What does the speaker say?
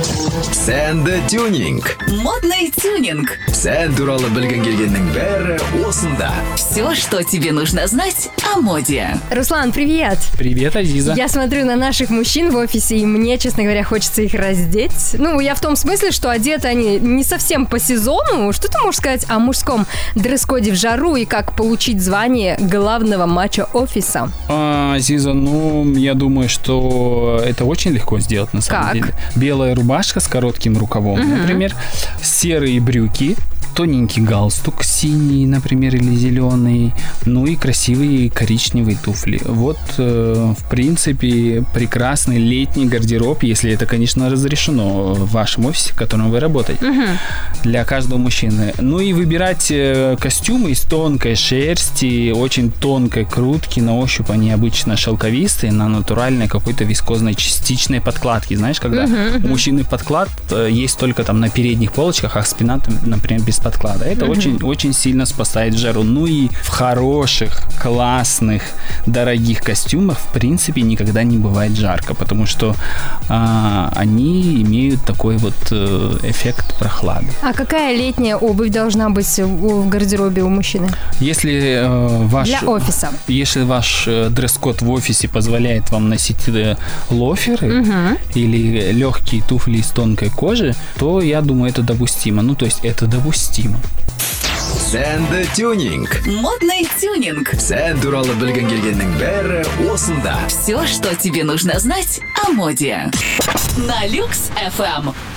Сэнда тюнинг. Модный тюнинг. Сән туралы білгің келгеннің бәрі осында. Все, что тебе нужно знать о моде. Руслан, привет! Привет, Азиза. Я смотрю на наших мужчин в офисе, и мне, честно говоря, хочется их раздеть. Ну, я в том смысле, что одеты они не совсем по сезону. Что ты можешь сказать о мужском дресс-коде в жару и как получить звание главного мачо офиса? Азиза, я думаю, что это очень легко сделать на самом деле. Белая рубашка с коротким рукавом, например, серые брюки, тоненький галстук синий, например, или зеленый, и красивые коричневые туфли. Вот, в принципе, прекрасный летний гардероб, если это, конечно, разрешено в вашем офисе, в котором вы работаете, для каждого мужчины. И выбирать костюмы из тонкой шерсти, очень тонкой крутки, на ощупь они обычно шелковистые, на натуральной какой-то вискозной частичной подкладке. Знаешь, когда у мужчины подклад есть только там на передних полочках, а спина, например, без подклада. Это очень сильно спасает в жару. И в хороших, классных, дорогих костюмах, в принципе, никогда не бывает жарко, потому что они имеют такой вот эффект прохлады. А какая летняя обувь должна быть в гардеробе у мужчины? Если для офиса. Если ваш дресс-код в офисе позволяет вам носить лоферы или легкие туфли из тонкой кожи, то я думаю, это допустимо. То есть это допустимо. Сэнда тюнинг. Модный тюнинг. Сән туралы білгің келгеннің бәрі осында. Все, что тебе нужно знать о моде. На Люкс FM.